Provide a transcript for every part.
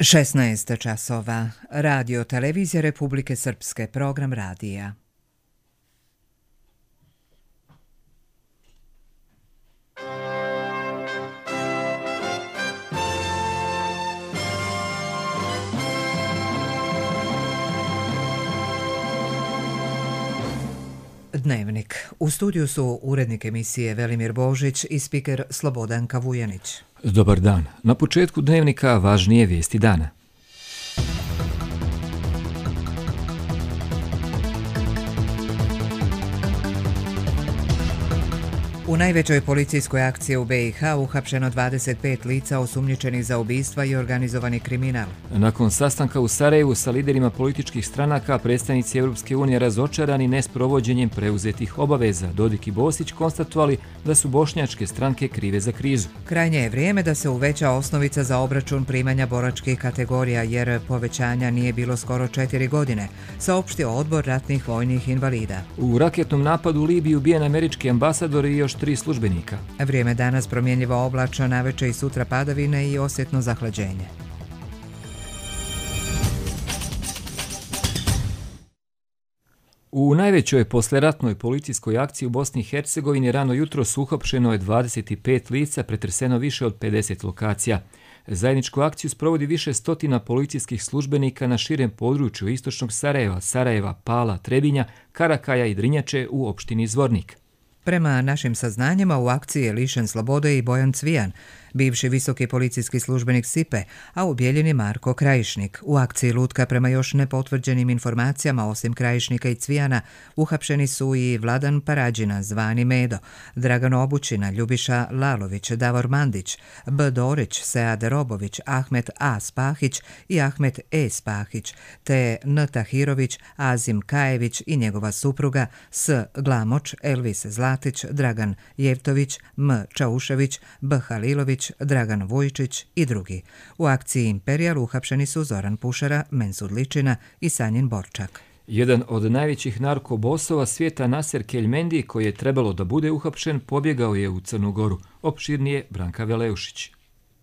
16 časova. Radio Televizija Republike Srpske. Program radija. Dnevnik. U studiju su urednik emisije Velimir Božić i spiker Slobodanka Vujanić. Dobar dan. Na početku dnevnika važnije vijesti dana. U najvećoj policijskoj akciji u BiH uhapšeno 25 lica osumnjičenih za ubistva i organizovani kriminal. Nakon sastanka u Sarajevu sa liderima političkih stranaka, predstavnici Europske unije razočarani nesprovođenjem preuzetih obaveza. Dodik i Bosić konstatovali da su bošnjačke stranke krive za krizu. Krajnje je vrijeme da se uveća osnovica za obračun primanja boračkih kategorija, jer povećanja nije bilo skoro 4 godine, saopštio Odbor ratnih vojnih invalida. U raketnom napadu u Libiji ubijen američki ambasador i još 3 službenika. Vrijeme danas promjenjivo oblačno, navečer i sutra padavine i osjetno zahlađenje. U najvećoj posleratnoj policijskoj akciji u Bosni i Hercegovini rano jutro uhapšeno je 25 lica, pretreseno više od 50 lokacija. Zajedničku akciju sprovodi više stotina policijskih službenika na širem području istočnog Sarajeva, Pala, Trebinja, Karakaja i Drinjače u opštini Zvornik. Prema našim saznanjima, u akciji je lišen slobode i Bojan Cvijan, bivši visoki policijski službenik SIPE, a ubijeljen je Marko Krajišnik. U akciji lutka, prema još nepotvrđenim informacijama, osim Krajišnika i Cvijana, uhapšeni su i Vladan Parađina, zvani Medo, Dragan Obućina, Ljubiša Lalović, Davor Mandić, B. Dorić, Sead Robović, Ahmet A. Spahić i Ahmet E. Spahić, te N. Tahirović, Azim Kajević i njegova supruga S. Glamoč, Elvis Zlatić, Dragan Jevtović, M. Čaušević, B. Halilović, Dragan Vujčić i drugi. U akciji Imperijal uhapšeni su Zoran Pušara, Mensud Ličina i Sanjin Borčak. Jedan od najvećih narkobosova svijeta, Naser Keljmendi, koji je trebalo da bude uhapšen, pobjegao je u Crnu Goru. Opširnije Branka Veleušić.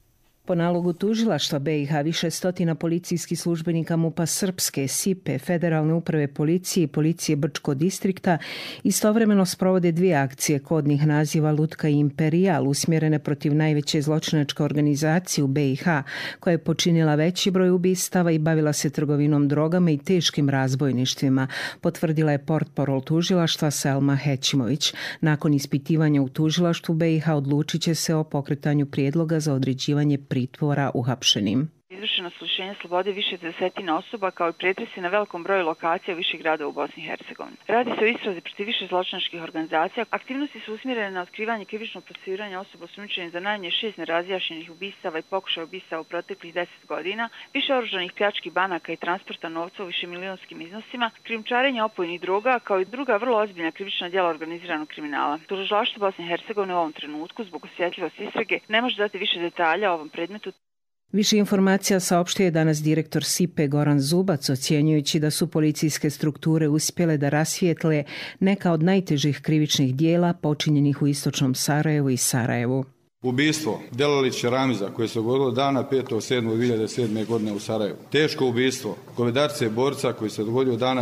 Po nalogu tužilaštva BiH više stotina policijskih službenika MUP-a Srpske, SIPE, Federalne uprave policije i policije Brčko distrikta istovremeno sprovode 2 akcije kodnih naziva Lutka i Imperijal, usmjerene protiv najveće zločinačke organizacije u BiH, koja je počinila veći broj ubistava i bavila se trgovinom drogama i teškim razbojništvima, potvrdila je portparol tužilaštva Selma Hećimović. Nakon ispitivanja u tužilaštvu BiH odlučit će se o pokretanju prijedloga za određivanje pritvora uhapšenim. Izvršeno su lišenje slobode više desetina osoba, kao i pretresi na velikom broju lokacija više gradova u Bosni i Hercegovini. Radi se o istrazi protiv više zločinačkih organizacija. Aktivnosti su usmjerene na otkrivanje krivičnog procesuiranja osoba osumnjičenih za najmanje 6 nerazjašnjenih ubistava i pokušaja ubistava u proteklih 10 godina, više oružanih pljački banaka i transporta novca u višemilijonskim iznosima, krijumčarenja opojnih droga, kao i druga vrlo ozbiljna krivična djela organiziranog kriminala. Tužilaštvo Bosne i Hercegovine u ovom trenutku, zbog osjetljivosti istrage, ne može dati više detalja o ovom predmetu. Više informacija saopštio je danas direktor SIPE Goran Zubac, ocjenjujući da su policijske strukture uspjele da rasvijetle neka od najtežih krivičnih dijela počinjenih u istočnom Sarajevu i Sarajevu. Ubistvo Delalića Ramiza koje se dogodilo dana 5.7.2007. godine u Sarajevu. Teško ubistvo Govedarce Borca koji se dogodio dana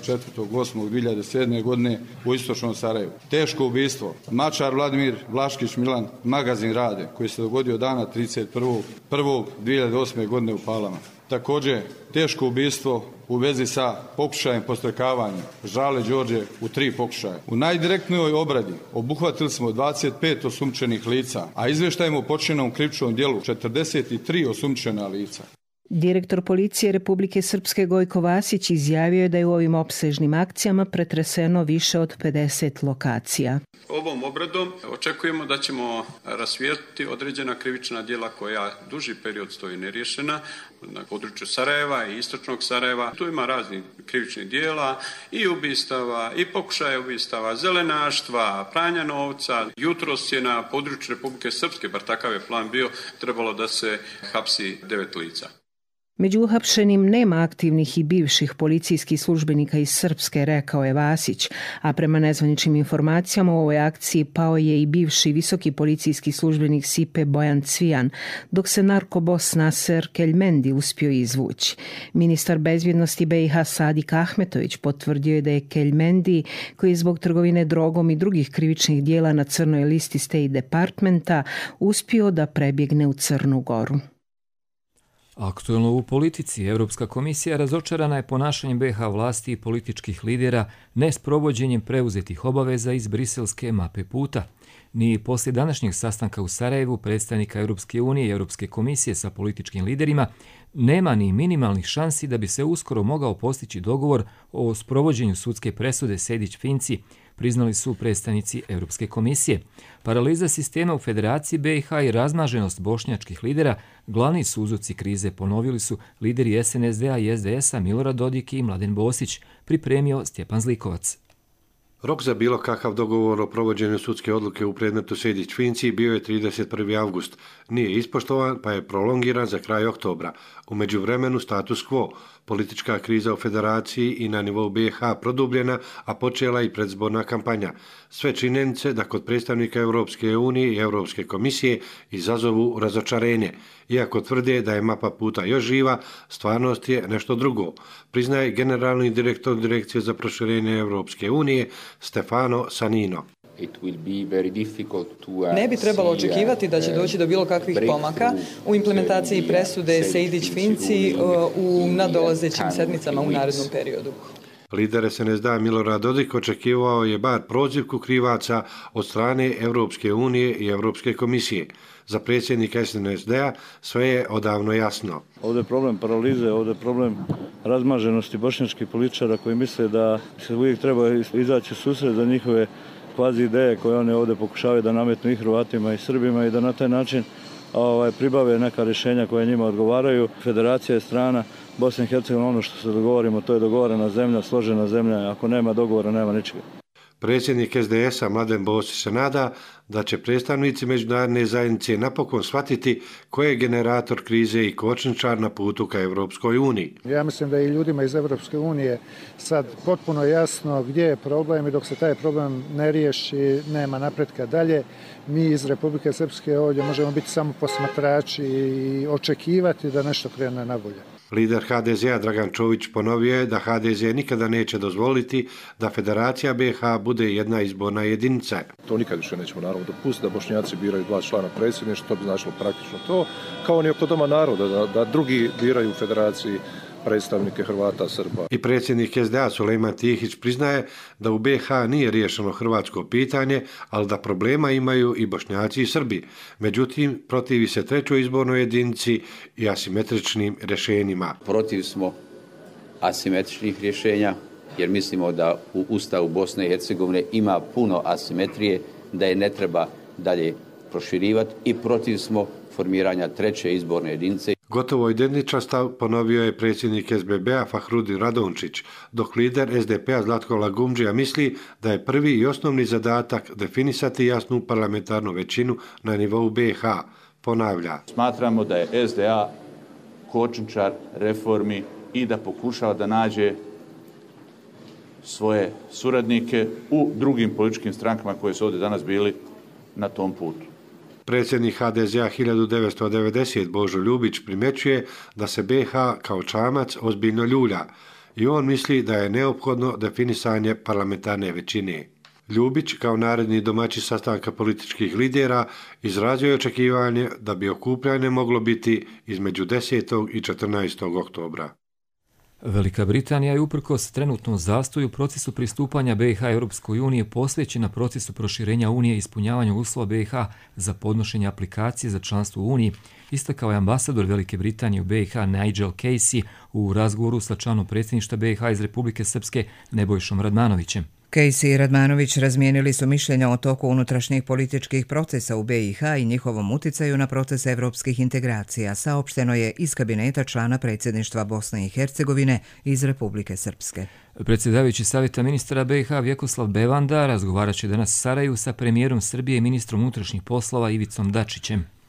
24.8.2007. godine u istočnom Sarajevu. Teško ubistvo Mačar Vladimir, Vlaškić Milan, Magazin Rade koji se dogodio dana 31.1.2008. godine u Palama. Također teško ubistvo u vezi sa pokušajem podstrekavanja Žale Đorđe u 3 pokušaja. U najdirektnijoj obradi obuhvatili smo 25 osumnjičenih lica, a izvještajemo o počinjenom krivičnom djelu 43 osumnjičena lica. Direktor policije Republike Srpske Gojko Vasić izjavio je da je u ovim opsežnim akcijama pretreseno više od 50 lokacija. Ovom obradom očekujemo da ćemo rasvijetliti određena krivična djela koja duži period stoji neriješena na području Sarajeva i istočnog Sarajeva. Tu ima raznih krivičnih djela i ubistava i pokušaja ubistava, zelenaštva, pranja novca. Jutros je na području Republike Srpske, bar takav je plan bio, trebalo da se hapsi 9 lica. Među uhapšenim nema aktivnih i bivših policijskih službenika iz Srpske, rekao je Vasić, a prema nezvaničnim informacijama u ovoj akciji pao je i bivši visoki policijski službenik SIPE Bojan Cvijan, dok se narkobos Naser Keljmendi uspio izvući. Ministar bezbjednosti BiH Sadik Ahmetović potvrdio je da je Keljmendi, koji je zbog trgovine drogom i drugih krivičnih dijela na crnoj listi State Departmenta, uspio da prebjegne u Crnu Goru. Aktuelno u politici, Europska komisija razočarana je ponašanjem BiH vlasti i političkih lidera ne s provođenjem preuzetih obaveza iz briselske mape puta. Ni poslije današnjeg sastanka u Sarajevu predstavnika Europske unije i Europske komisije sa političkim liderima nema ni minimalnih šansi da bi se uskoro mogao postići dogovor o sprovođenju sudske presude Sejdić-Finci, priznali su predstavnici Europske komisije. Paraliza sistema u Federaciji BiH i razmaženost bošnjačkih lidera glavni su uzroci krize, ponovili su lideri SNSD-a i SDS-a Milorad Dodik i Mladen Bosić, pripremio Stjepan Zlikovac. Rok za bilo kakav dogovor o provođenju sudske odluke u predmetu Sejdić-Finci bio je 31. avgust. Nije ispoštovan pa je prolongiran za kraj oktobra. U međuvremenu status quo. Politička kriza u Federaciji i na nivou BiH produbljena, a počela i predzborna kampanja. Sve činjenice da kod predstavnika Europske unije i Europske komisije izazovu razočarenje. Iako tvrde da je mapa puta još živa, stvarnost je nešto drugo, priznaje generalni direktor Direkcije za proširenje Europske unije Stefano Sanino. Ne bi trebalo očekivati da će doći do bilo kakvih pomaka u implementaciji presude Sejdić-Finci u nadolazećim sedmicama u narednom periodu. Lider SNSD-a Milorad Dodik očekivao je bar prozivku krivaca od strane Europske unije i Europske komisije. Za predsjednika SNSD-a sve je odavno jasno. Ovdje je problem paralize, ovdje je problem razmaženosti bošnjačkih političara koji misle da se uvijek treba izaći susret za njihove kvazi ideje koje one ovdje pokušavaju da nametnu i Hrvatima i Srbima i da na taj način pribave neka rješenja koje njima odgovaraju. Federacija je strana, Bosna i Hercegovina, ono što se dogovorimo, to je dogovorena zemlja, složena zemlja, ako nema dogovora, nema ničega. Predsjednik SDS-a Mladen Bosić se nada da će predstavnici međunarodne zajednice napokon shvatiti ko je generator krize i kočničar na putu ka Europskoj uniji. Ja mislim da i ljudima iz Europske unije sad potpuno jasno gdje je problem i dok se taj problem ne riješi, nema napretka dalje. Mi iz Republike Srpske ovdje možemo biti samo posmatrači i očekivati da nešto krene na bolje. Lider HDZ-a Dragan Čović ponovio je da HDZ nikada neće dozvoliti da Federacija BiH bude jedna izborna jedinica. To nikad više nećemo naravno dopustiti, da Bošnjaci biraju 2 člana predsjedništva, to bi značilo praktično to, kao ni oko Doma naroda, da drugi biraju u Federaciji predstavnike Hrvata, Srba. I predsjednik SDA Sulejman Tihić priznaje da u BiH nije riješeno hrvatsko pitanje, ali da problema imaju i Bošnjaci i Srbi. Međutim, protivi se trećoj izbornoj jedinici i asimetričnim rješenjima. Protiv smo asimetričnih rješenja, jer mislimo da u Ustavu Bosne i Hercegovine ima puno asimetrije, da je ne treba dalje proširivati, i protiv smo formiranja treće izborne jedinice. Gotovo identičan stav ponovio je predsjednik SBB-a Fahrudin Radončić, dok lider SDP-a Zlatko Lagumdžija misli da je prvi i osnovni zadatak definisati jasnu parlamentarnu većinu na nivou BiH. Ponavlja. Smatramo da je SDA kočničar reformi i da pokušava da nađe svoje suradnike u drugim političkim strankama koje su ovdje danas bili na tom putu. Predsjednik HDZ-a 1990 Božo Ljubić primjećuje da se BiH kao čamac ozbiljno ljulja i on misli da je neophodno definisanje parlamentarne većine. Ljubić, kao naredni domaćin sastanka političkih lidera, izrazio je očekivanje da bi okupljanje moglo biti između 10. i 14. oktobra. Velika Britanija je uprkos trenutnom zastoju u procesu pristupanja BiH Europskoj uniji posvećena procesu proširenja Unije i ispunjavanju uslova BiH za podnošenje aplikacije za članstvo u Uniji, istakao je ambasador Velike Britanije u BiH Nigel Casey u razgovoru sa članom predsjedništva BiH iz Republike Srpske Nebojšom Radmanovićem. Casey i Radmanović razmijenili su mišljenja o toku unutrašnjih političkih procesa u BiH i njihovom uticaju na proces evropskih integracija, saopšteno je iz kabineta člana predsjedništva Bosne i Hercegovine iz Republike Srpske. Predsjedavajući savjeta ministara BiH Vjekoslav Bevanda razgovarat će danas u Sarajevu sa premijerom Srbije i ministrom unutrašnjih poslova Ivicom Dačićem.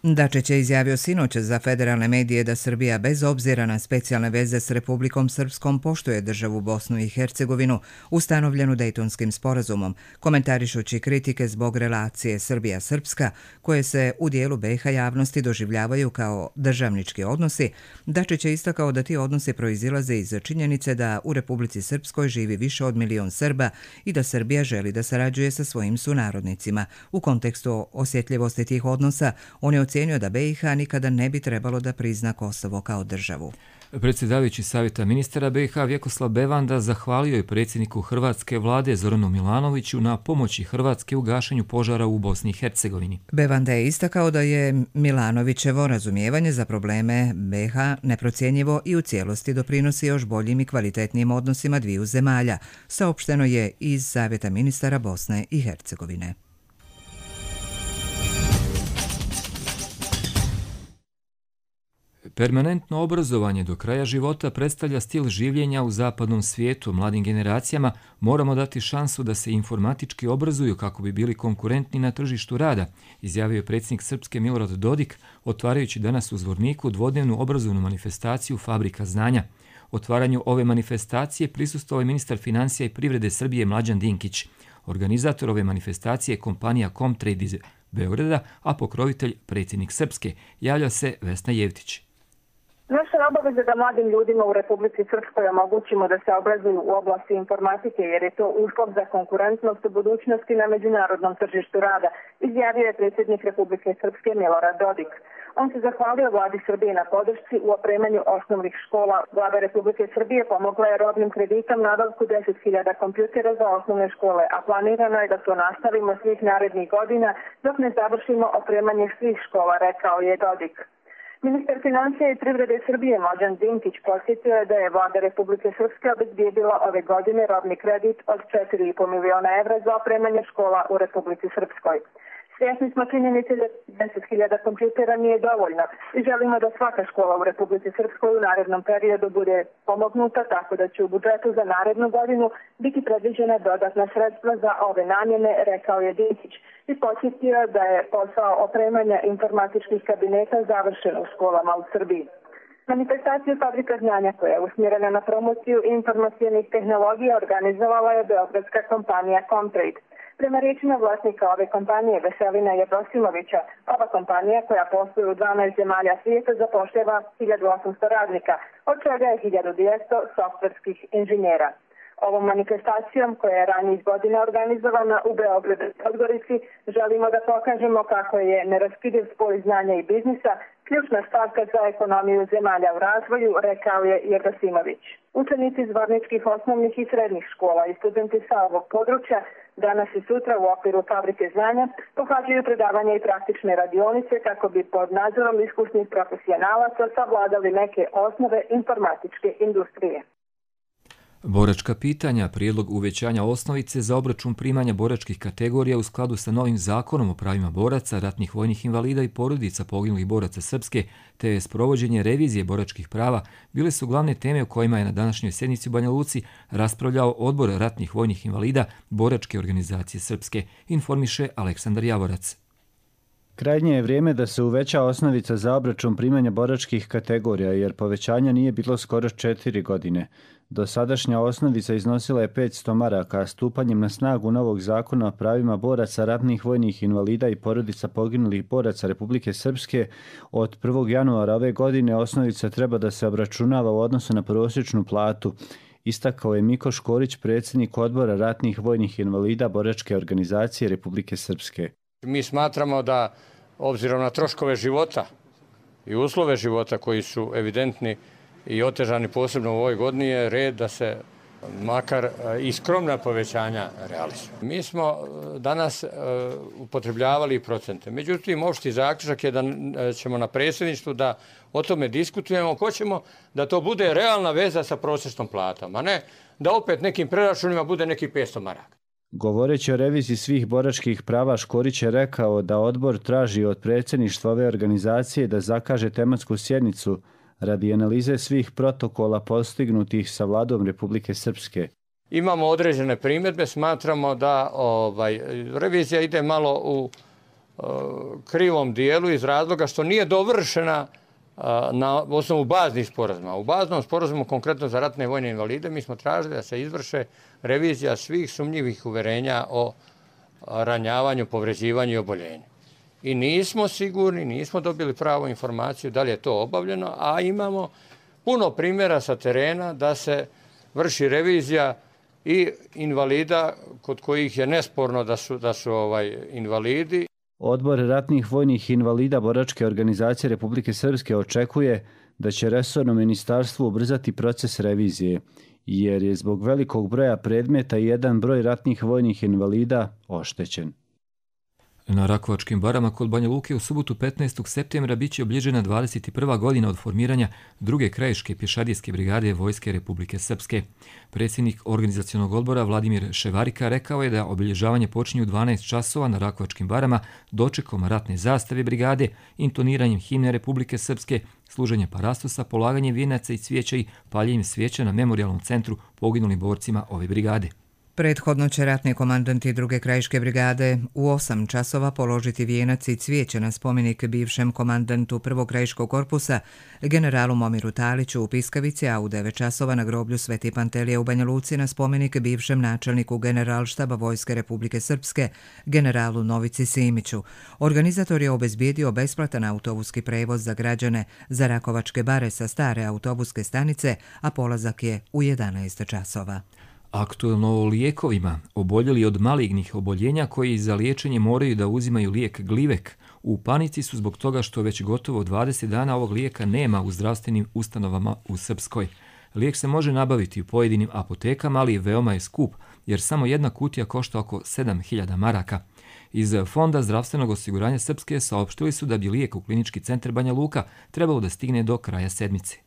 Dačić je izjavio sinoć za federalne medije da Srbija bez obzira na specijalne veze s Republikom Srpskom poštuje državu Bosnu i Hercegovinu ustanovljenu Dejtonskim sporazumom, komentarišući kritike zbog relacije Srbija-Srpska koje se u dijelu BiH javnosti doživljavaju kao državnički odnosi. Dačić je istakao da ti odnosi proizilaze iz činjenice da u Republici Srpskoj živi više od 1 milion Srba i da Srbija želi da sarađuje sa svojim sunarodnicima. U kontekstu osjetljivosti tih odnosa, on je ocenio da BiH nikada ne bi trebalo da prizna Kosovo kao državu. Predsjedavajući Savjeta ministara BiH Vjekoslav Bevanda zahvalio je predsjedniku hrvatske vlade Zoranu Milanoviću na pomoći Hrvatske u gašenju požara u Bosni i Hercegovini. Bevanda je istakao da je Milanovićevo razumijevanje za probleme BiH neprocjenjivo i u cijelosti doprinosi još boljim i kvalitetnijim odnosima dviju zemalja, saopšteno je iz Savjeta ministara Bosne i Hercegovine. Permanentno obrazovanje do kraja života predstavlja stil življenja u zapadnom svijetu. Mladim generacijama moramo dati šansu da se informatički obrazuju kako bi bili konkurentni na tržištu rada, izjavio je predsjednik Srpske Milorad Dodik, otvarajući danas u Zvorniku dvodnevnu obrazovnu manifestaciju Fabrika znanja. Otvaranju ove manifestacije prisustvovao je ministar financija i privrede Srbije Mlađan Dinkić. Organizator ove manifestacije je kompanija Comtrade iz Beograda, a pokrovitelj predsjednik Srpske. Javlja se Vesna Jevtić. Naša obaveza da mladim ljudima u Republici Srpskoj omogućimo da se obrazuju u oblasti informatike, jer je to uslov za konkurentnost u budućnosti na međunarodnom tržištu rada, izjavio je predsjednik Republike Srpske Milorad Dodik. On se zahvalio vladi Srbije na podršci u opremanju osnovnih škola. Vlada Republike Srbije pomogla je robnim kreditom nabavku 10.000 kompjutera za osnovne škole, a planirano je da to nastavimo svih narednih godina dok ne završimo opremanje svih škola, rekao je Dodik. Ministar financija i privrede Srbije Mlađan Dinkić posjetio je da je vlada Republike Srpske obezbijedila ove godine robni kredit od 4,5 miliona evra za opremanje škola u Republici Srpskoj. Svjesni smo činjenice da 10.000 kompjutera nije dovoljno i želimo da svaka škola u Republici Srpskoj u narednom periodu bude pomognuta, tako da će u budžetu za narednu godinu biti predviđena dodatna sredstva za ove namjene, rekao je Dinkić i podsjetio da je posao opremanja informatičkih kabineta završen u školama u Srbiji. Manifestaciju Fabrika znanja, koja je usmjerena na promociju informacijonih tehnologija, organizovala je beogradska kompanija Comtrade. Prema riječima vlasnika ove kompanije Veselina Jebrosimovića, ova kompanija koja posluje u 12 zemalja svijeta zapošljava 1800 radnika, od čega je 1200 softverskih inženjera. Ovom manifestacijom, koja je ranijih godina organizovana u Beogradu i Podgorici, želimo da pokažemo kako je neraskidiv spoj znanja i biznisa ključna stavka za ekonomiju zemalja u razvoju, rekao je Jebrosimović. Učenici zvorničkih osnovnih i srednjih škola i studenti sa ovog područja danas i sutra u okviru Fabrike znanja pohađaju predavanja i praktične radionice kako bi pod nadzorom iskusnih profesionalaca savladali neke osnove informatičke industrije. Boračka pitanja, prijedlog uvećanja osnovice za obračun primanja boračkih kategorija u skladu sa novim zakonom o pravima boraca, ratnih vojnih invalida i porodica poginulih boraca Srpske, te sprovođenje revizije boračkih prava bile su glavne teme o kojima je na današnjoj sjednici u Banja Luci raspravljao Odbor ratnih vojnih invalida Boračke organizacije Srpske, informiše Aleksandar Javorac. Krajnje je vrijeme da se uveća osnovica za obračun primanja boračkih kategorija, jer povećanja nije bilo skoro 4 godine. Dosadašnja osnovica iznosila je 500 maraka, a stupanjem na snagu novog zakona o pravima boraca, ratnih vojnih invalida i porodica poginulih boraca Republike Srpske od 1. januara ove godine osnovica treba da se obračunava u odnosu na prosječnu platu, istakao je Miko Škorić, predsjednik Odbora ratnih vojnih invalida Boračke organizacije Republike Srpske. Mi smatramo da, obzirom na troškove života i uslove života koji su evidentni i otežani posebno u ovoj godini, je red da se makar i skromna povećanja realizuju. Mi smo danas upotrebljavali procente. Međutim, opšti zaključak je da ćemo na predsjedništvu da o tome diskutujemo. Hoćemo da to bude realna veza sa prosječnom platom, a ne da opet nekim preračunima bude nekih 500 maraka. Govoreći o reviziji svih boračkih prava, Škorić je rekao da odbor traži od predsjedništva ove organizacije da zakaže tematsku sjednicu radi analize svih protokola postignutih sa vladom Republike Srpske. Imamo određene primjedbe, smatramo da revizija ide malo krivom dijelu iz razloga što nije dovršena na osnovu baznih sporazuma. U baznom sporazumu, konkretno za ratne vojne invalide, mi smo tražili da se izvrše revizija svih sumnjivih uverenja o ranjavanju, povređivanju i oboljenju. I nismo sigurni, nismo dobili pravu informaciju da li je to obavljeno, a imamo puno primjera sa terena da se vrši revizija i invalida kod kojih je nesporno da su invalidi. Odbor ratnih vojnih invalida Boračke organizacije Republike Srpske očekuje da će resorno ministarstvo ubrzati proces revizije, jer je zbog velikog broja predmeta i jedan broj ratnih vojnih invalida oštećen. Na Rakovačkim barama kod Banja Luke u subotu 15. septembra biće obilježena 21. godina od formiranja druge krajiške pješadijske brigade Vojske Republike Srpske. Predsjednik organizacionog odbora Vladimir Ševarika rekao je da obilježavanje počinje u 12 časova na Rakovačkim barama dočekom ratne zastave brigade, intoniranjem himne Republike Srpske, služenjem parastosa, polaganjem vijenaca i cvijeća i paljenjem svijeća na memorijalnom centru poginulim borcima ove brigade. Prethodno će ratni komandanti druge krajiške brigade u 8 časova položiti vijenac i cvijeće na spomenik bivšem komandantu prvog krajiškog korpusa, generalu Momiru Taliću u Piskavici, a u 9 časova na groblju Sveti Pantelije u Banja Luci na spomenik bivšem načelniku Generalštaba Vojske Republike Srpske, generalu Novici Simiću. Organizator je obezbijedio besplatan autobuski prevoz za građane za Rakovačke bare sa stare autobuske stanice, a polazak je u 11 časova. Aktuelno o lijekovima. Oboljeli od malignih oboljenja koji za liječenje moraju da uzimaju lijek Glivek. U panici su zbog toga što već gotovo 20 dana ovog lijeka nema u zdravstvenim ustanovama u Srpskoj. Lijek se može nabaviti u pojedinim apotekama, ali veoma je skup, jer samo jedna kutija košta oko 7.000 maraka. Iz Fonda zdravstvenog osiguranja Srpske saopštili su da bi lijek u Klinički centar Banja Luka trebalo da stigne do kraja sedmice.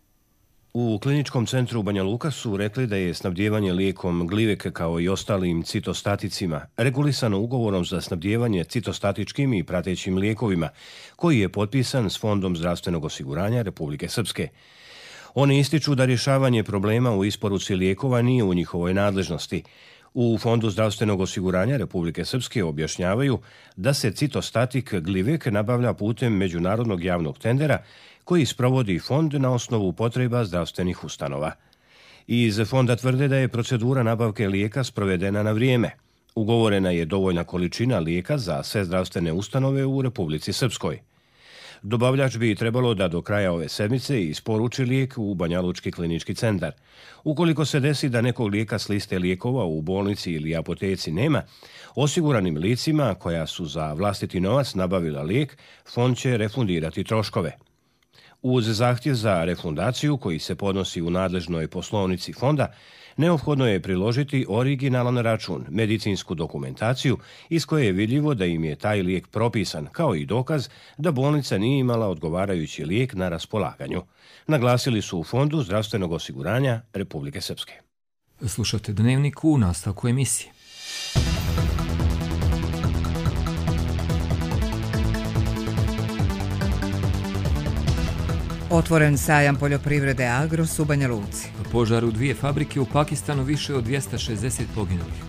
U Kliničkom centru Banja Luka su rekli da je snabdijevanje lijekom Glivek kao i ostalim citostaticima regulisano ugovorom za snabdijevanje citostatičkim i pratećim lijekovima, koji je potpisan s Fondom zdravstvenog osiguranja Republike Srpske. Oni ističu da rješavanje problema u isporuci lijekova nije u njihovoj nadležnosti. U Fondu zdravstvenog osiguranja Republike Srpske objašnjavaju da se citostatik Glivek nabavlja putem međunarodnog javnog tendera koji sprovodi fond na osnovu potreba zdravstvenih ustanova. Iz fonda tvrde da je procedura nabavke lijeka sprovedena na vrijeme. Ugovorena je dovoljna količina lijeka za sve zdravstvene ustanove u Republici Srpskoj. Dobavljač bi trebalo da do kraja ove sedmice isporuči lijek u Banjalučki klinički centar. Ukoliko se desi da nekog lijeka s liste lijekova u bolnici ili apoteci nema, osiguranim licima koja su za vlastiti novac nabavila lijek, fond će refundirati troškove. Uz zahtjev za refundaciju koji se podnosi u nadležnoj poslovnici fonda, neophodno je priložiti originalan račun, medicinsku dokumentaciju iz koje je vidljivo da im je taj lijek propisan, kao i dokaz da bolnica nije imala odgovarajući lijek na raspolaganju. Naglasili su u Fondu zdravstvenog osiguranja Republike Srpske. Slušate Dnevnik u nastavku emisije. Otvoren sajam poljoprivrede Agros u Banja Luci. Požar u 2 fabrike u Pakistanu, više od 260 poginulih.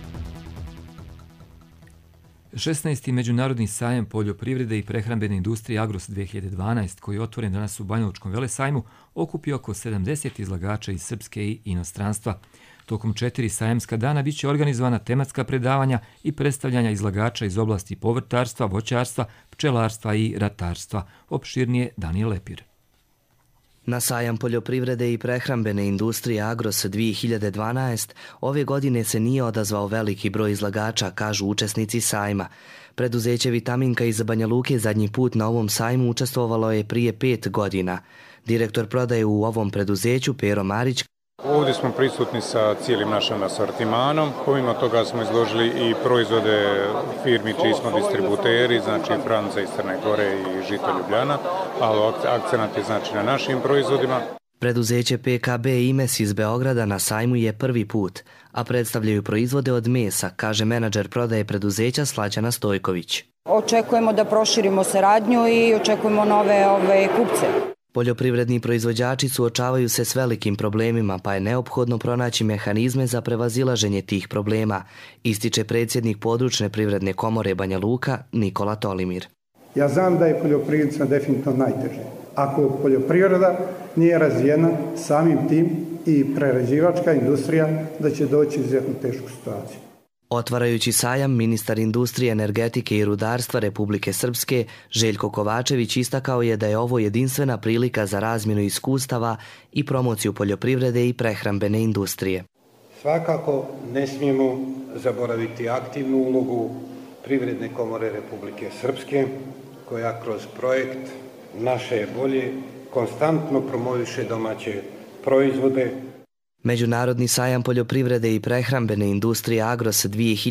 16. međunarodni sajam poljoprivrede i prehrambene industrije Agros 2012, koji je otvoren danas u Banjalučkom velesajmu, okupio oko 70 izlagača iz Srpske i inostranstva. Tokom 4 sajamska dana biće organizovana tematska predavanja i predstavljanja izlagača iz oblasti povrtarstva, voćarstva, pčelarstva i ratarstva. Opširnije Danijel Lepir. Na sajam poljoprivrede i prehrambene industrije Agros 2012 ove godine se nije odazvao veliki broj izlagača, kažu učesnici sajma. Preduzeće Vitaminka iz Banja Luke zadnji put na ovom sajmu učestvovalo je prije 5 godina. Direktor prodaje u ovom preduzeću Pero Marić. Ovdje smo prisutni sa cijelim našim asortimanom. Pomimo toga smo izložili i proizvode firmi čiji smo distributeri, znači Franca iz Crne Gore i Žito Ljubljana, ali akcenat je znači na našim proizvodima. Preduzeće PKB Imes iz Beograda na sajmu je prvi put, a predstavljaju proizvode od mesa, kaže menadžer prodaje preduzeća Slađana Stojković. Očekujemo da proširimo saradnju i očekujemo nove kupce. Poljoprivredni proizvođači suočavaju se s velikim problemima, pa je neophodno pronaći mehanizme za prevazilaženje tih problema, ističe predsjednik područne privredne komore Banja Luka Nikola Tolimir. Ja znam da je poljoprivrednicima definitivno najteže. Ako poljoprivreda nije razvijena, samim tim i prerađivačka industrija da će doći u izuzetno tešku situaciju. Otvarajući sajam, ministar industrije, energetike i rudarstva Republike Srpske Željko Kovačević istakao je da je ovo jedinstvena prilika za razmjenu iskustava i promociju poljoprivrede i prehrambene industrije. Svakako ne smijemo zaboraviti aktivnu ulogu Privredne komore Republike Srpske, koja kroz projekt Naše je bolje konstantno promoviše domaće proizvode. Međunarodni sajam poljoprivrede i prehrambene industrije Agros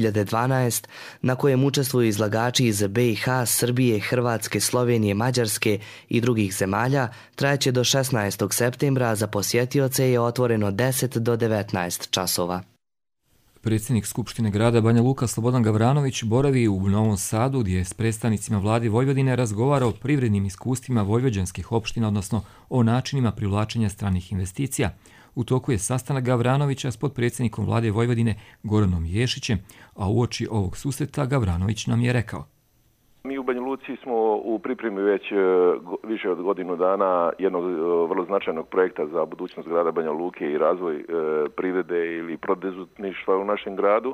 2012, na kojem učestvuju izlagači iz BiH, Srbije, Hrvatske, Slovenije, Mađarske i drugih zemalja, trajeće do 16. septembra, a za posjetioce je otvoreno 10 do 19 časova. Predsjednik Skupštine grada Banja Luka Slobodan Gavranović boravi u Novom Sadu gdje je s predstavnicima vlade Vojvodine razgovarao o privrednim iskustvima vojvođanskih opština, odnosno o načinima privlačenja stranih investicija. U toku je sastanak Gavranovića s potpredsjednikom vlade Vojvodine Goranom Ješićem, a uoči ovog susreta Gavranović nam je rekao: Mi u Banja Luci smo u pripremi već više od godinu dana jednog vrlo značajnog projekta za budućnost grada Banja Luke i razvoj privrede ili poduzetništva u našem gradu.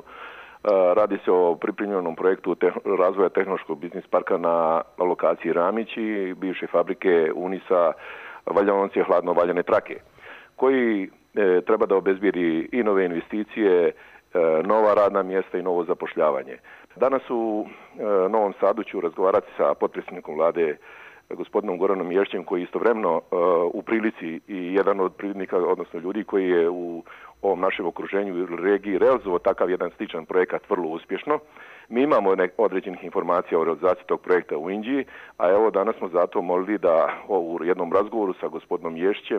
Radi se o pripremljenom projektu razvoja tehnološkog biznis parka na lokaciji Ramići, bivše fabrike Unisa, valjaonice hladno valjane trake, koji treba da obezbijedi i nove investicije, nova radna mjesta i novo zapošljavanje. Danas u Novom Sadu ću razgovarati sa potpredsjednikom vlade gospodinom Goranom Ješićem, koji je istovremeno u prilici i jedan od privrednika, odnosno ljudi koji je u ovom našem okruženju i regiji realizovao takav jedan sličan projekat vrlo uspješno. Mi imamo određenih informacija o realizaciji tog projekta u Indiji, a evo danas smo zato molili da u jednom razgovoru sa gospodinom Ješićem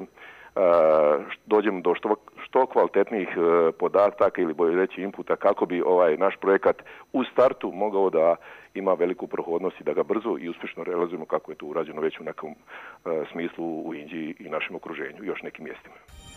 dođemo do što kvalitetnijih podataka ili bolje reći inputa kako bi ovaj naš projekat u startu mogao da ima veliku prohodnost i da ga brzo i uspješno realizujemo kako je to urađeno već u nekom smislu u Indiji i našem okruženju i još nekim mjestima.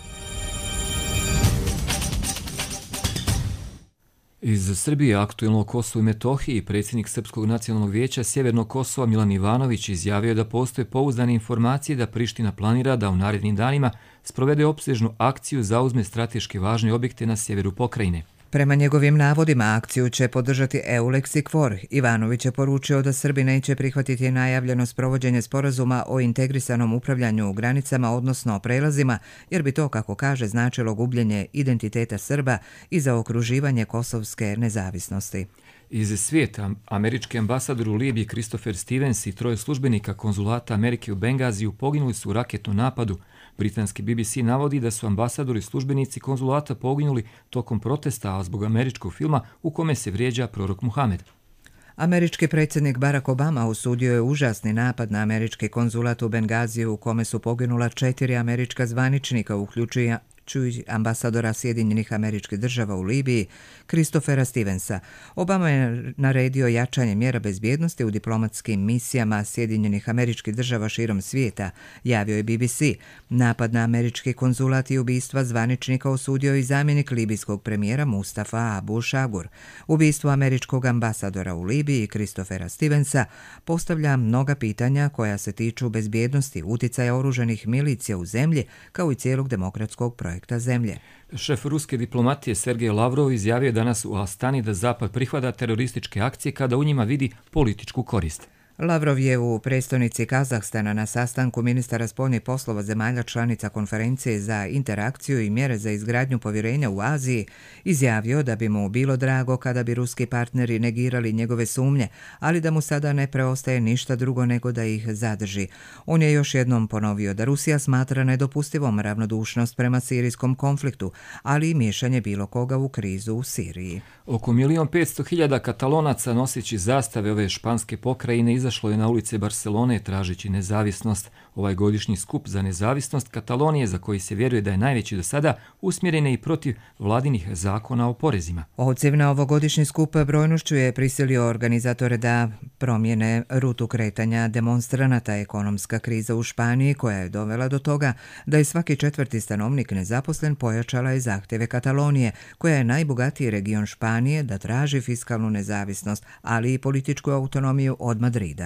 Iz Srbije aktuelno o Kosovu i Metohiji predsjednik Srpskog nacionalnog vijeća Sjevernog Kosova Milan Ivanović izjavio da postoje pouzdane informacije da Priština planira da u narednim danima sprovede opsežnu akciju zauzme strateški važne objekte na sjeveru pokrajine. Prema njegovim navodima, akciju će podržati EULEX i KFOR. Ivanović je poručio da Srbi neće prihvatiti najavljeno sprovođenje sporazuma o integrisanom upravljanju u granicama, odnosno o prelazima, jer bi to, kako kaže, značilo gubljenje identiteta Srba i zaokruživanje kosovske nezavisnosti. Iz svijeta, američki ambasador u Libiji Christopher Stevens i 3 službenika konzulata Amerike u Bengaziju poginuli su u raketnom napadu. Britanski BBC navodi da su ambasadori i službenici konzulata poginuli tokom protesta, a zbog američkog filma u kome se vrijeđa prorok Muhamed. Američki predsjednik Barack Obama osudio je užasni napad na američki konzulat u Bengaziju u kome su poginula 4 američka zvaničnika, uključujući ambasadora Sjedinjenih Američkih Država u Libiji, Christophera Stevensa. Obama je naredio jačanje mjera bezbjednosti u diplomatskim misijama Sjedinjenih Američkih Država širom svijeta, javio je BBC. Napad na američki konzulat i ubistva zvaničnika osudio i zamjenik libijskog premijera Mustafa Abu Shagur. Ubistvo američkog ambasadora u Libiji, Christophera Stevensa, postavlja mnoga pitanja koja se tiču bezbjednosti, uticaja oružanih milicija u zemlji, kao i cijelog demokratskog projekta zemlje. Šef ruske diplomatije Sergej Lavrov izjavio danas u Astani da Zapad prihvata terorističke akcije kada u njima vidi političku korist. Lavrov je u prestonici Kazahstana na sastanku ministara spoljnih poslova zemalja članica konferencije za interakciju i mjere za izgradnju povjerenja u Aziji izjavio da bi mu bilo drago kada bi ruski partneri negirali njegove sumnje, ali da mu sada ne preostaje ništa drugo nego da ih zadrži. On je još jednom ponovio da Rusija smatra nedopustivom ravnodušnost prema sirijskom konfliktu, ali i miješanje bilo koga u krizu u Siriji. Oko 1.500.000 Katalonaca noseći zastave ove španske pokrajine izašlo je na ulice Barcelone tražeći nezavisnost. Ovaj godišnji skup za nezavisnost Katalonije, za koji se vjeruje da je najveći do sada, usmjeren je i protiv vladinih zakona o porezima. Odziv na ovogodišnji skup brojnošću je prisilio organizatore da promijene rutu kretanja demonstranata. Ekonomska kriza u Španiji, koja je dovela do toga da je svaki 4. stanovnik nezaposlen, pojačala je zahtjeve Katalonije, koja je najbogatiji region Španije, da traži fiskalnu nezavisnost, ali i političku autonomiju od Madrida.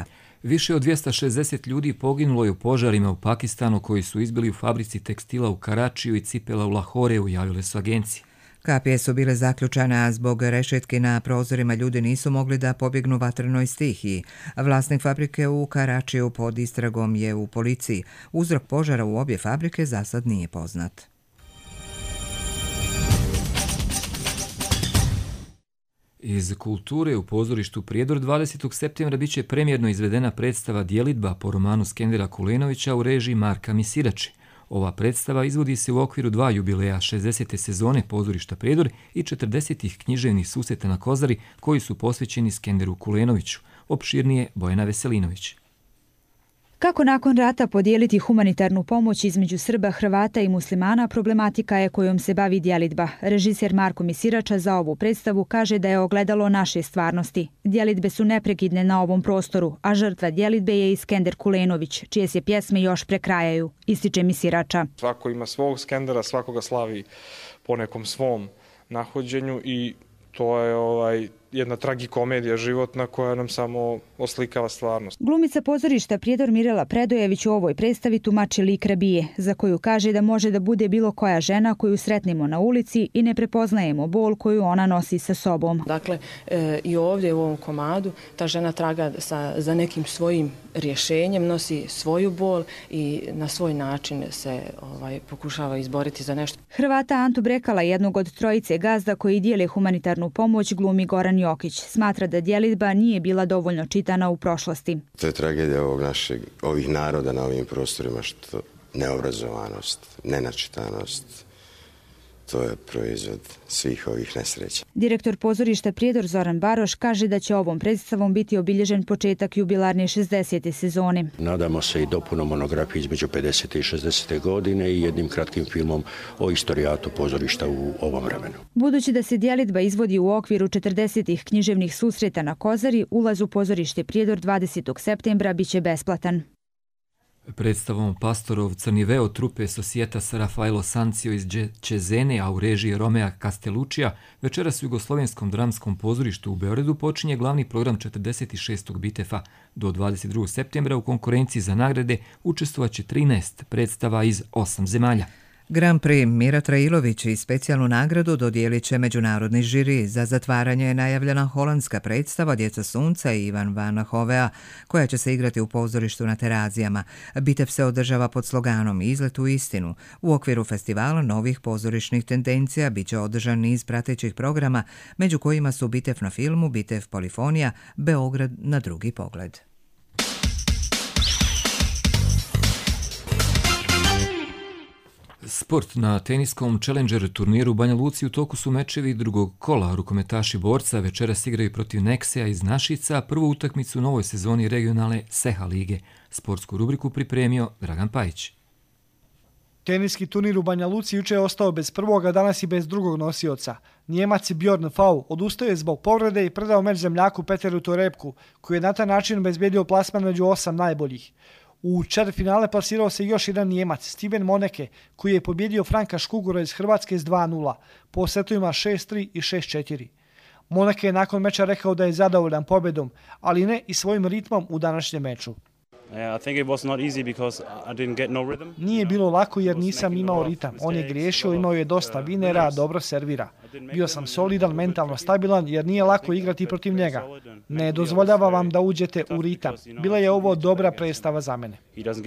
Više od 260 ljudi poginulo je u požarima u Pakistanu koji su izbili u fabrici tekstila u Karačiju i cipela u Lahoreu, javile su agencije. Kapije su bile zaključane, a zbog rešetki na prozorima ljudi nisu mogli da pobjegnu vatrenoj stihiji. Vlasnik fabrike u Karačiju pod istragom je u policiji. Uzrok požara u obje fabrike za sad nije poznat. Iz kulture u pozorištu Prijedor 20. septembra biće premijerno izvedena predstava Djelidba po romanu Skendera Kulenovića u režiji Marka Misirače. Ova predstava izvodi se u okviru 2 jubileja 60. sezone pozorišta Prijedor i 40. književnih susreta na Kozari koji su posvećeni Skenderu Kulenoviću. Opširnije Bojana Veselinović. Kako nakon rata podijeliti humanitarnu pomoć između Srba, Hrvata i muslimana, problematika je kojom se bavi Djelidba. Režiser Marko Misirača za ovu predstavu kaže da je ogledalo naše stvarnosti. Djelidbe su neprekidne na ovom prostoru, a žrtva Djelidbe je i Skender Kulenović, čije se pjesme još prekrajaju, ističe Misirača. Svako ima svog Skendera, svakoga slavi po nekom svom nahođenju i to je jedna tragikomedija životna koja nam samo oslikava stvarnost. Glumica pozorišta Prijedor Mirela Predojević u ovoj predstavi tumači lik rabije, za koju kaže da može da bude bilo koja žena koju sretnemo na ulici i ne prepoznajemo bol koju ona nosi sa sobom. Dakle, i ovdje u ovom komadu ta žena traga za nekim svojim rješenjem, nosi svoju bol i na svoj način se pokušava izboriti za nešto. Hrvata Antu Brekala, jednog od trojice gazda koji dijele humanitarnu pomoć, glumi Goran Jokić. Smatra da Djelidba nije bila dovoljno čitana u prošlosti. To je tragedija ovih naroda na ovim prostorima, što neobrazovanost, nenačitanost, to je proizvod svih ovih nesreća. Direktor pozorišta Prijedor Zoran Baroš kaže da će ovom predstavom biti obilježen početak jubilarne 60. sezone. Nadamo se i dopunom monografije između 50. i 60. godine i jednim kratkim filmom o istorijatu pozorišta u ovom vremenu. Budući da se Djelidba izvodi u okviru 40. književnih susreta na Kozari, ulaz u pozorište Prijedor 20. septembra biće besplatan. Predstavom Pastorov Crni veo trupe Societas Rafaelo Sancio iz Cezene, a u režiji Romea Castelluccija, večeras u Jugoslovenskom dramskom pozorištu u Beogradu počinje glavni program 46. Bitefa. Do 22. septembra u konkurenciji za nagrade učestvovaće 13 predstava iz 8 zemalja. Grand Prix Mira Trailović i specijalnu nagradu dodijelit će međunarodni žiri. Za zatvaranje je najavljena holandska predstava Djeca sunca i Ivan van Hovea, koja će se igrati u pozorištu na Terazijama. Bitev se održava pod sloganom Izlet u istinu. U okviru festivala novih pozorišnih tendencija bit će održan niz pratećih programa, među kojima su Bitev na filmu, Bitev Polifonija, Beograd na drugi pogled. Sport. Na teniskom Challenger turniru u Banja Luci u toku su mečevi drugog kola. Rukometaši Borca večeras igraju protiv Neksea iz Našica, prvu utakmicu u novoj sezoni regionalne Seha lige. Sportsku rubriku pripremio Dragan Pajić. Teniski turnir u Banja Luci juče je ostao bez prvog, a danas i bez drugog nosioca. Njemac Bjorn Fau odustao je zbog povrede i predao meč zemljaku Peteru Torebku, koji je na taj način obezbedio plasman među 8 najboljih. U četvrtfinale plasirao se još jedan Njemac, Steven Moneke, koji je pobjedio Franka Škugora iz Hrvatske s 2:0, po setovima 6:3 i 6:4. Moneke je nakon meča rekao da je zadovoljan pobjedom, ali ne i svojim ritmom u današnjem meču. Nije bilo lako jer nisam imao ritam. On je griješio, imao je dosta vinera, dobro servira. Bio sam solidan, mentalno stabilan jer nije lako igrati protiv njega. Ne dozvoljava vam da uđete u ritam. Bila je ovo dobra predstava za mene.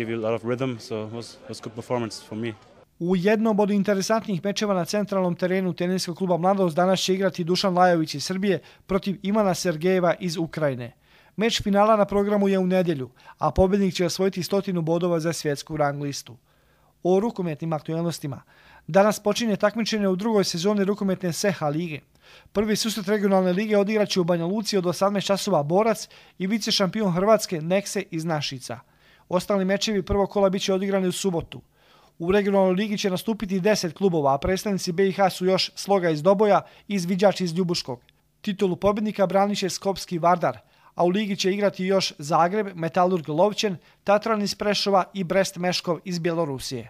U jednom od interesantnih mečeva na centralnom terenu teniskog kluba Mladost danas će igrati Dušan Lajović iz Srbije protiv Ivana Sergejeva iz Ukrajine. Meč finala na programu je u nedjelju, a pobjednik će osvojiti 100 bodova za svjetsku rang listu. O rukometnim aktualnostima. Danas počinje takmičenje u drugoj sezoni rukometne Seha lige. Prvi susret regionalne lige odigrat će u Banja Luci od 18 časova Borac i vice šampion Hrvatske Nekse iz Našica. Ostali mečevi prvog kola bit će odigrani u subotu. U regionalnoj ligi će nastupiti 10 klubova, a predstavnici BiH su još Sloga iz Doboja i Izviđač iz Ljubuškog. Titulu pobjednika branit će Skopski Vardar, a u ligi će igrati još Zagreb, Metalurg Lovćen, Tatran iz Prešova i Brest Meškov iz Bjelorusije.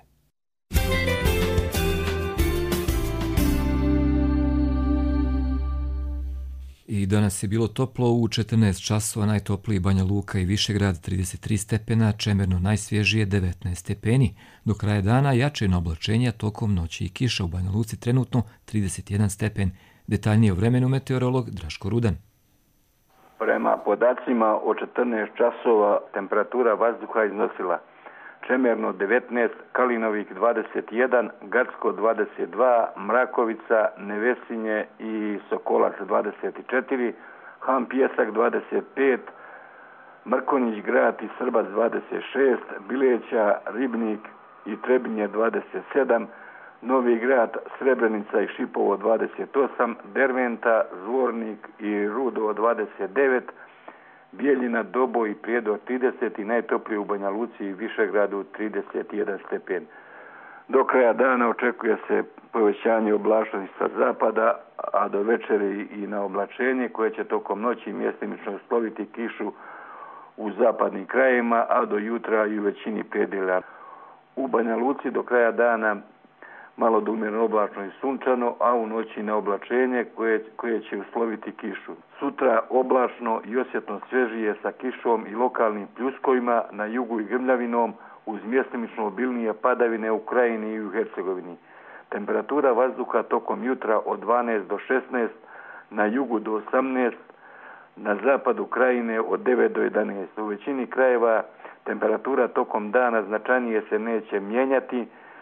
I danas je bilo toplo u 14 časova, najtopliji Banja Luka i Višegrad 33 stepena, Čemerno najsvježije 19 stepeni. Do kraja dana jačeno oblačenja tokom noći i kiša u Banja Luci trenutno 31 stepen. Detaljnije o vremenu meteorolog Draško Rudan. Prema podacima o 14 časova temperatura vazduha iznosila Čemerno 19, Kalinovik 21, Gacko 22, Mrakovica, Nevesinje i Sokolac 24, Han Pjesak 25, Mrkonjić grad i Srbac 26, Bileća, Ribnik i Trebinje 27, Novi grad, Srebrenica i Šipovo 28, Derventa, Zvornik i Rudo 29, Bijeljina, Doboj i Prijedor 30 i najtoplije u Banja Luci i Višegradu 31 stepen. Do kraja dana očekuje se povećanje oblačnosti sa zapada, a do večeri i na oblačenje koje će tokom noći mjestimično usploviti kišu u zapadnim krajevima, a do jutra i u većini predjela. U Banja Luci do kraja dana malo do umjerno oblačno i sunčano, a u noći na oblačenje koje će usloviti kišu. Sutra oblačno i osjetno svježije sa kišom i lokalnim pljuskovima na jugu i grmljavinom uz mjestimično obilnije padavine u Krajini i u Hercegovini. Temperatura vazduha tokom jutra od 12 do 16, na jugu do 18, na zapadu Krajine od 9 do 11. U većini krajeva temperatura tokom dana značajnije se neće mijenjati,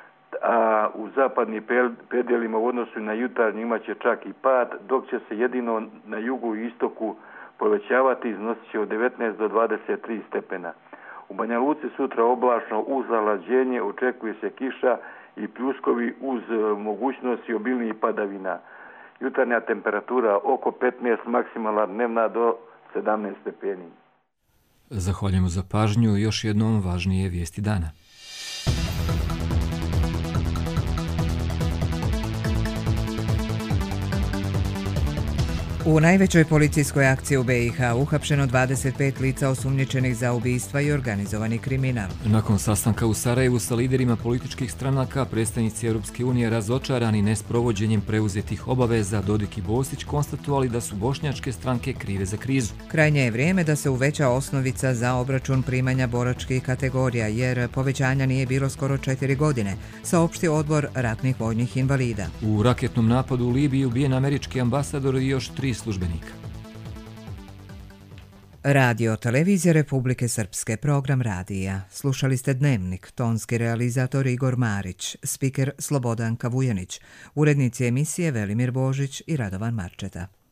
a u zapadnim predjelima u odnosu na jutarnji imat će čak i pad, dok će se jedino na jugu i istoku povećavati, iznosit će od 19 do 23 stepena. U Banja Luci sutra oblačno uz zalađenje očekuje se kiša i pljuskovi uz mogućnosti obilnijih padavina. Jutarnja temperatura oko 15, maksimalna dnevna do 17 stepeni. Zahvaljujemo za pažnju, još jednom važnije vijesti dana. U najvećoj policijskoj akciji u BiH uhapšeno 25 lica osumnjičenih za ubistva i organizovani kriminal. Nakon sastanka u Sarajevu sa liderima političkih stranaka, predstavnici Europske unije razočarani nesprovođenjem preuzetih obaveza, Dodik i Bosić konstatovali da su bošnjačke stranke krive za krizu. Krajnje je vrijeme da se uveća osnovica za obračun primanja boračkih kategorija, jer povećanja nije bilo skoro 4 godine, saopštio odbor ratnih vojnih invalida. U raketnom napadu u Libiji ubijen američki ambasador i još 3 službenika. Radio Televizija Republike Srpske, program radija. Slušali ste Dnevnik, tonski realizator Igor Marić, spiker Slobodanka Vujanić, urednici emisije Velimir Božić i Radovan Marčeta.